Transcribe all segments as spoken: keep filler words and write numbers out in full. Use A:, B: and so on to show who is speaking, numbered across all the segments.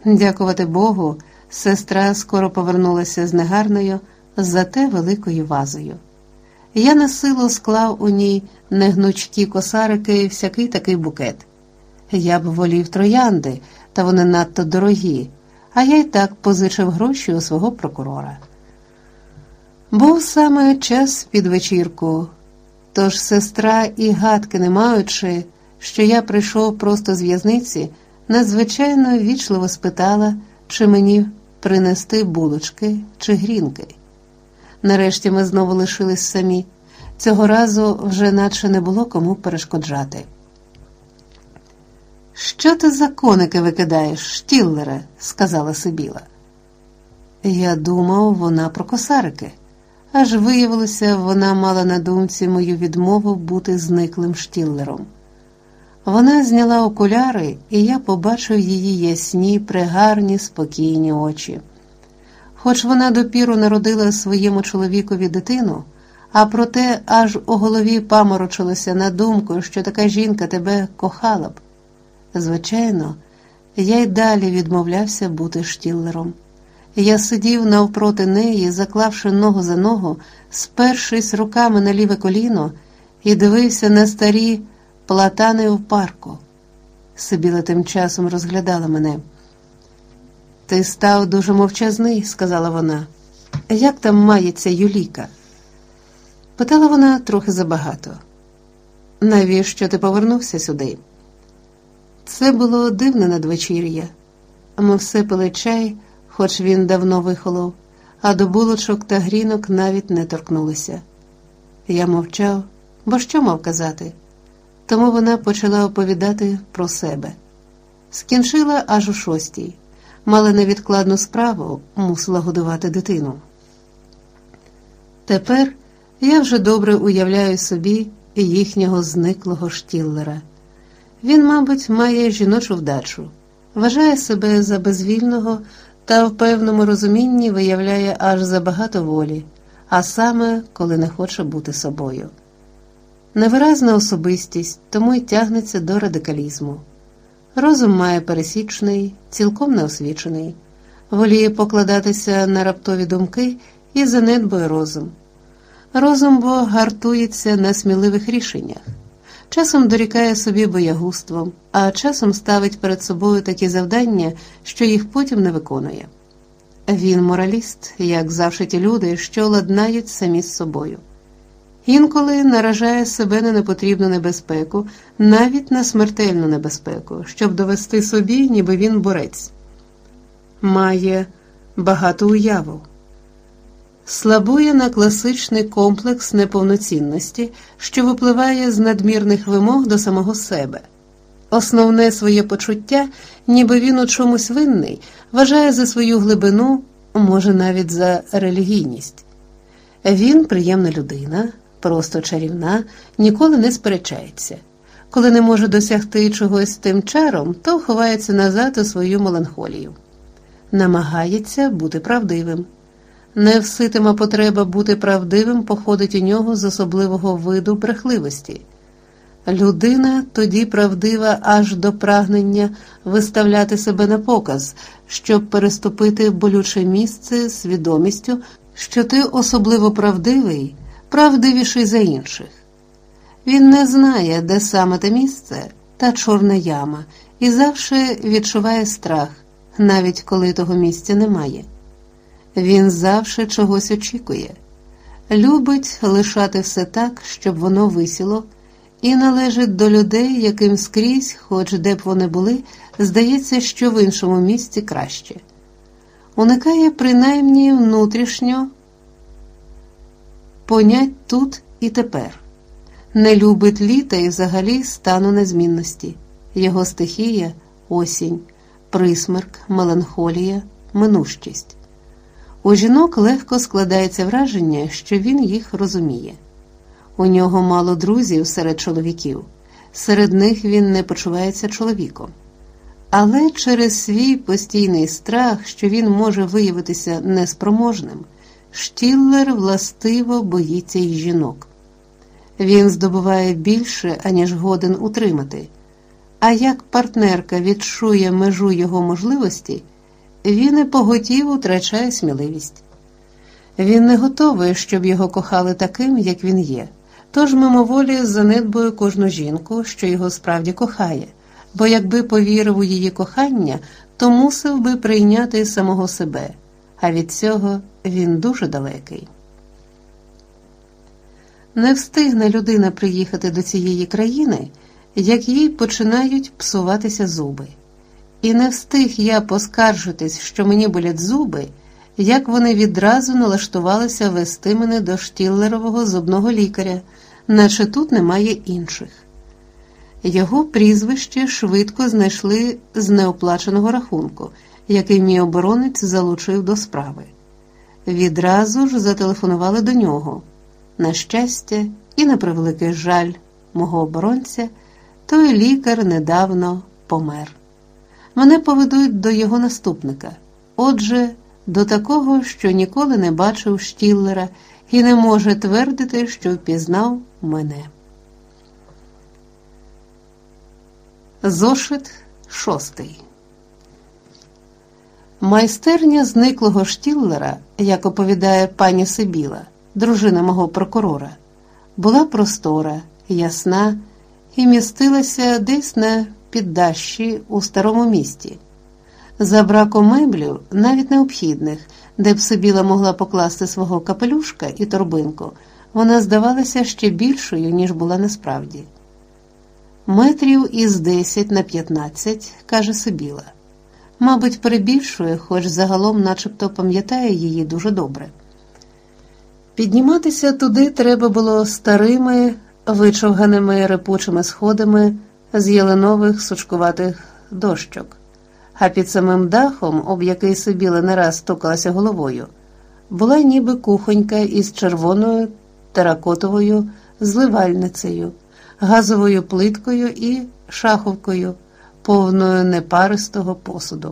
A: Дякувати Богу, сестра скоро повернулася з негарною, зате великою вазою. Я на силу склав у ній негнучкі косарики і всякий такий букет. Я б волів троянди, та вони надто дорогі, а я й так позичив гроші у свого прокурора. Був саме час під вечірку, тож сестра і гадки не маючи, що я прийшов просто з в'язниці, надзвичайно ввічливо спитала, чи мені принести булочки чи грінки. Нарешті ми знову лишились самі. Цього разу вже наче не було кому перешкоджати. «Що ти за коники викидаєш, Штіллере?» – сказала Сибіла. Я думав, вона про косарики. Аж виявилося, вона мала на думці мою відмову бути зниклим Штіллером. Вона зняла окуляри, і я побачив її ясні, пригарні, спокійні очі. Хоч вона допіру народила своєму чоловікові дитину, а проте аж у голові паморочилося на думку, що така жінка тебе кохала б. Звичайно, я й далі відмовлявся бути Штіллером. Я сидів навпроти неї, заклавши ногу за ногу, спершись руками на ліве коліно, і дивився на старі платани в парку. Сибіла тим часом розглядала мене. «Ти став дуже мовчазний», – сказала вона. «Як там мається Юліка?» Питала вона трохи забагато. «Навіщо ти повернувся сюди?» Це було дивне надвечір'я. Ми все пили чай, хоч він давно вихолов, а до булочок та грінок навіть не торкнулися. Я мовчав, бо що мав казати? Тому вона почала оповідати про себе. Скінчила аж у шостій. Мала невідкладну справу, мусила годувати дитину. Тепер я вже добре уявляю собі їхнього зниклого Штіллера. Він, мабуть, має жіночу вдачу, вважає себе за безвільного та в певному розумінні виявляє аж забагато волі, а саме, коли не хоче бути собою. Невиразна особистість, тому й тягнеться до радикалізму. Розум має пересічний, цілком неосвічений, воліє покладатися на раптові думки і занедбує розум. Розум бо гартується на сміливих рішеннях. Часом дорікає собі боягузтвом, а часом ставить перед собою такі завдання, що їх потім не виконує. Він мораліст, як завжди ті люди, що ладнають самі з собою. Інколи наражає себе на непотрібну небезпеку, навіть на смертельну небезпеку, щоб довести собі, ніби він борець. Має багату уяву. Слабує на класичний комплекс неповноцінності, що випливає з надмірних вимог до самого себе. Основне своє почуття, ніби він у чомусь винний, вважає за свою глибину, може навіть за релігійність. Він приємна людина, просто чарівна, ніколи не сперечається. Коли не може досягти чогось тим чаром, то ховається назад у свою меланхолію. Намагається бути правдивим. Невситима потреба бути правдивим походить у нього з особливого виду брехливості. Людина тоді правдива аж до прагнення виставляти себе на показ, щоб переступити болюче місце свідомістю, що ти особливо правдивий, правдивіший за інших. Він не знає, де саме те місце, та чорна яма, і завжди відчуває страх, навіть коли того місця немає. Він завжди чогось очікує. Любить лишати все так, щоб воно висіло, і належить до людей, яким скрізь, хоч де б вони були, здається, що в іншому місці краще. Уникає принаймні внутрішньо понять тут і тепер. Не любить літа і взагалі стану незмінності. Його стихія – осінь, присмерк, меланхолія, минущість. У жінок легко складається враження, що він їх розуміє. У нього мало друзів серед чоловіків, серед них він не почувається чоловіком. Але через свій постійний страх, що він може виявитися неспроможним, Штіллер властиво боїться й жінок. Він здобуває більше, аніж годен утримати. А як партнерка відчує межу його можливості, він і поготів утрачає сміливість. Він не готовий, щоб його кохали таким, як він є, тож мимоволі занедбує кожну жінку, що його справді кохає, бо якби повірив у її кохання, то мусив би прийняти самого себе, а від цього він дуже далекий. Не встигне людина приїхати до цієї країни, як їй починають псуватися зуби. І не встиг я поскаржитись, що мені болять зуби, як вони відразу налаштувалися вести мене до Штіллерового зубного лікаря, наче тут немає інших. Його прізвище швидко знайшли з неоплаченого рахунку, який мій оборонець залучив до справи. Відразу ж зателефонували до нього. На щастя і на превеликий жаль мого оборонця, той лікар недавно помер. Мене поведуть до його наступника, отже, до такого, що ніколи не бачив Штіллера і не може твердити, що впізнав мене. Зошит шостий. Майстерня зниклого Штіллера, як оповідає пані Сибіла, дружина мого прокурора, була простора, ясна і містилася десь на піддащі у старому місті. За браком меблів, навіть необхідних, де б Сибіла могла покласти свого капелюшка і торбинку, вона здавалася ще більшою, ніж була насправді. Метрів із десять на п'ятнадцять, каже Сибіла. Мабуть, перебільшує, хоч загалом начебто пам'ятає її дуже добре. Підніматися туди треба було старими, вичовганими репучими сходами з ялинових сучкуватих дощок, а під самим дахом, об який Сибіла не раз стукалася головою, була ніби кухонька із червоною теракотовою зливальницею, газовою плиткою і шаховкою, повною непаристого посуду.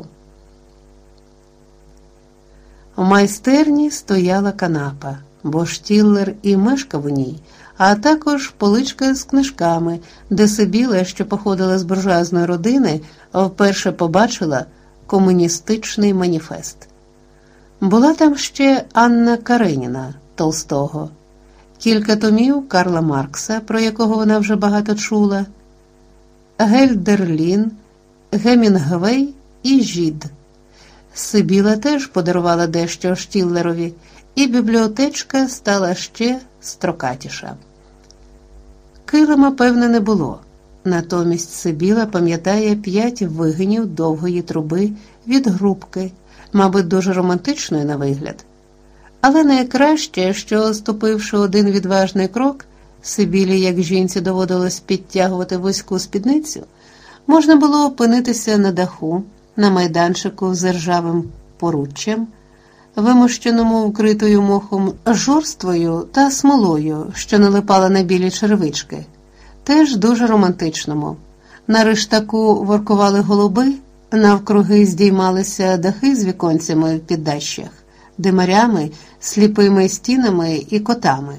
A: У майстерні стояла канапа, бо Штіллер і мешкав у ній, а також поличка з книжками, де Сибіла, що походила з буржуазної родини, вперше побачила комуністичний маніфест. Була там ще Анна Кареніна Толстого, кілька томів Карла Маркса, про якого вона вже багато чула, Гельдерлін, Гемінгвей і Жід. Сибіла теж подарувала дещо Штіллерові, і бібліотечка стала ще строкатіша. Килима, певне, не було. Натомість Сибіла пам'ятає п'ять вигинів довгої труби від грубки, мабуть, дуже романтичної на вигляд. Але найкраще, що, ступивши один відважний крок, Сибілі, як жінці доводилось підтягувати вузьку спідницю, можна було опинитися на даху, на майданчику з ржавим поруччям, вимощеному вкритою мохом жорствою та смолою, що налипала на білі черевички, теж дуже романтичному. На риштаку воркували голуби, навкруги здіймалися дахи з віконцями в піддащах, димарями, сліпими стінами і котами.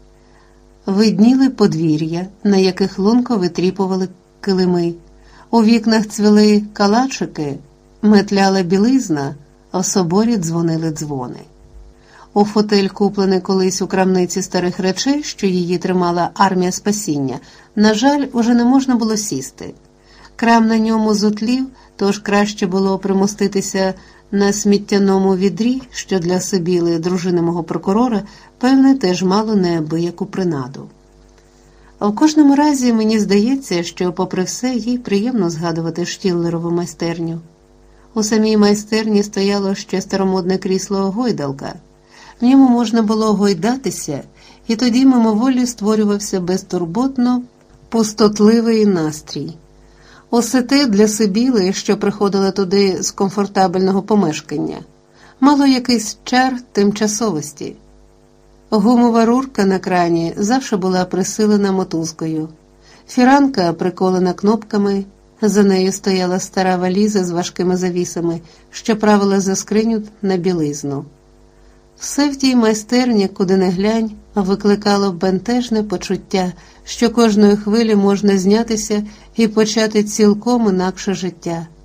A: Видніли подвір'я, на яких лунко витріпували килими. У вікнах цвіли калачики, метляла білизна, а в соборі дзвонили дзвони. У фотель, куплений колись у крамниці старих речей, що її тримала армія спасіння, на жаль, уже не можна було сісти. Крам на ньому зутлів, тож краще було примоститися на сміттяному відрі, що для Сибіли, дружини мого прокурора, певне, теж мало неабияку принаду. А в кожному разі мені здається, що, попри все, їй приємно згадувати Штіллерову майстерню. У самій майстерні стояло ще старомодне крісло гойдалка. В ньому можна було гойдатися, і тоді мимоволі створювався безтурботно пустотливий настрій. Усе те для Сибіли, що приходила туди з комфортабельного помешкання, мало якийсь чар тимчасовості. Гумова рурка на крані завжди була присилена мотузкою. Фіранка приколена кнопками, за нею стояла стара валіза з важкими завісами, що правила за скриню на білизну. Все в тій майстерні, куди не глянь, викликало бентежне почуття, що кожної хвилі можна знятися і почати цілком інакше життя.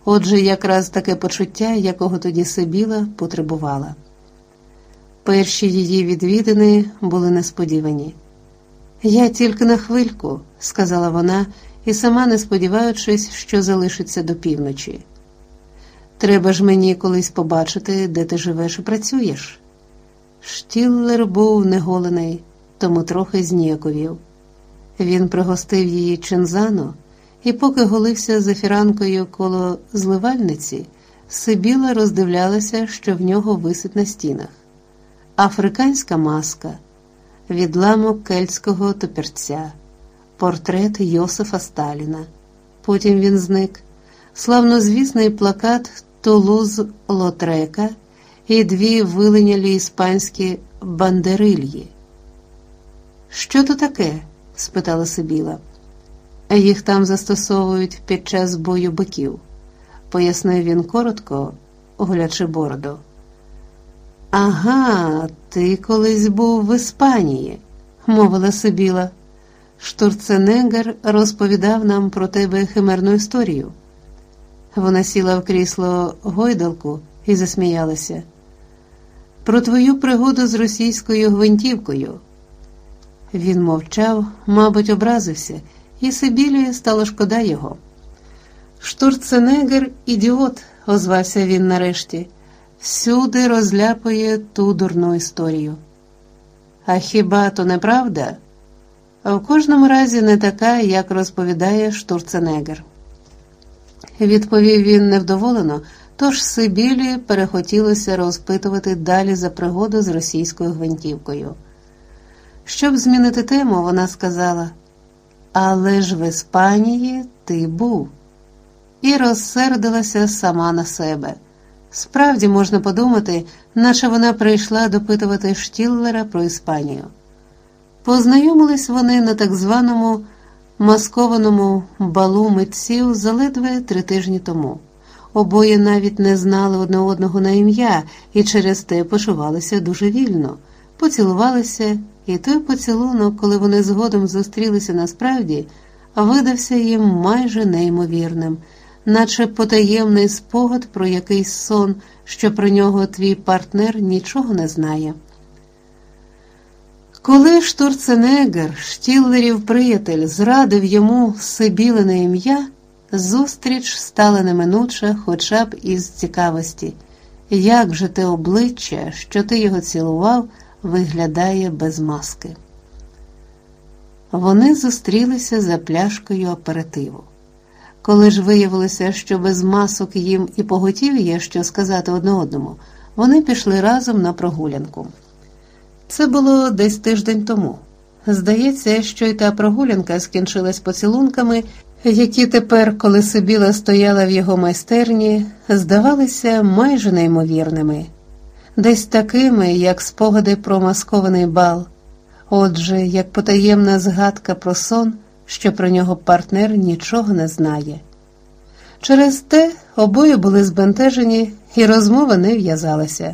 A: Отже, якраз таке почуття, якого тоді Сибіла потребувала. Перші її відвідини були несподівані. «Я тільки на хвильку», – сказала вона, і сама не сподіваючись, що залишиться до півночі. «Треба ж мені колись побачити, де ти живеш і працюєш». Штіллер був неголений, тому трохи зніяковів. Він пригостив її чинзану, і поки голився зефіранкою коло зливальниці, Сибіла роздивлялася, що в нього висить на стінах. Африканська маска, відламок кельтського топірця, портрет Йосифа Сталіна. Потім він зник. Славнозвісний плакат Тулуз-Лотрека і дві вилинялі іспанські бандерильї. «Що то таке?» – спитала Сибіла. «Їх там застосовують під час бою биків», – пояснив він коротко, гулячи бороду. «Ага, ти колись був в Іспанії», – мовила Сибіла. «Штурценеггер розповідав нам про тебе химерну історію». Вона сіла в крісло гойдалку і засміялася. «Про твою пригоду з російською гвинтівкою». Він мовчав, мабуть, образився, і Сибілі стало шкода його. «Штурценеггер – ідіот», – озвався він нарешті. «Всюди розляпує ту дурну історію». «А хіба то не правда?» «В кожному разі не така, як розповідає Штурценеггер». Відповів він невдоволено, тож Сибілі перехотілося розпитувати далі за пригоду з російською гвинтівкою. Щоб змінити тему, вона сказала: «Але ж в Іспанії ти був». І розсердилася сама на себе. Справді можна подумати, наче вона прийшла допитувати Штіллера про Іспанію. Познайомились вони на так званому маскованому балу митців заледве три тижні тому. Обоє навіть не знали одне одного на ім'я і через те почувалися дуже вільно. Поцілувалися, і той поцілунок, коли вони згодом зустрілися насправді, видався їм майже неймовірним, наче потаємний спогад про якийсь сон, що про нього твій партнер нічого не знає. Коли Штурценеггер, Штіллерів приятель, зрадив йому Сибілине ім'я, зустріч стала неминуча хоча б із цікавості. Як же те обличчя, що ти його цілував, виглядає без маски? Вони зустрілися за пляшкою аперитиву. Коли ж виявилося, що без масок їм і поготів є що сказати одне одному, вони пішли разом на прогулянку. Це було десь тиждень тому. Здається, що й та прогулянка скінчилась поцілунками, які тепер, коли Сибіла стояла в його майстерні, здавалися майже неймовірними. Десь такими, як спогади про маскований бал. Отже, як потаємна згадка про сон, що про нього партнер нічого не знає. Через те обоє були збентежені, і розмова не в'язалася.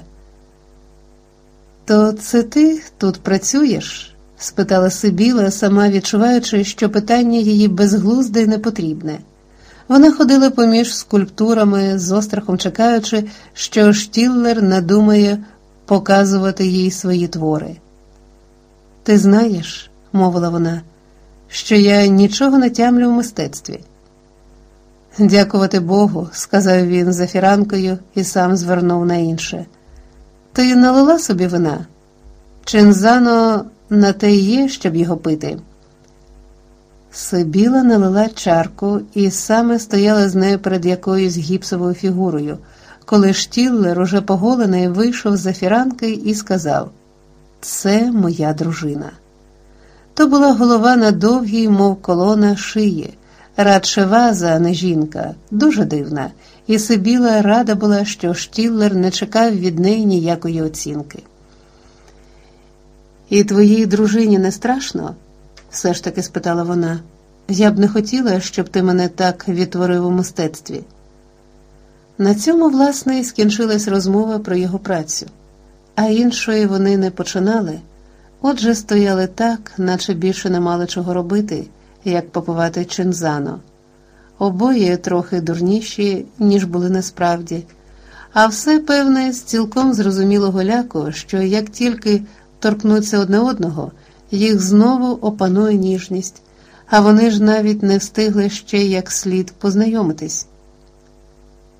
A: «То це ти тут працюєш?» – спитала Сибіла, сама відчуваючи, що питання її безглузде й непотрібне. Вона ходила поміж скульптурами, з острахом чекаючи, що Штіллер надумає показувати їй свої твори. «Ти знаєш, – мовила вона, – що я нічого не тямлю в мистецтві». «Дякувати Богу», – сказав він за фіранкою і сам звернув на інше. «Ти налила собі вина? Чинзано на те й є, щоб його пити». Сибіла налила чарку і саме стояла з нею перед якоюсь гіпсовою фігурою, коли Штіллер, уже поголений, вийшов за фіранки і сказав: «Це моя дружина». То була голова на довгій, мов колона, шиї, радше ваза, а не жінка, дуже дивна, і Сибіла рада була, що Штіллер не чекав від неї ніякої оцінки. «І твоїй дружині не страшно?» – все ж таки спитала вона. «Я б не хотіла, щоб ти мене так відтворив у мистецтві». На цьому, власне, і скінчилась розмова про його працю. А іншої вони не починали, отже стояли так, наче більше не мали чого робити, як попивати чинзано. обоє трохи дурніші, ніж були насправді. А все, певне, з цілком зрозумілого ляку, що як тільки торкнуться одне одного, їх знову опанує ніжність, а вони ж навіть не встигли ще як слід познайомитись.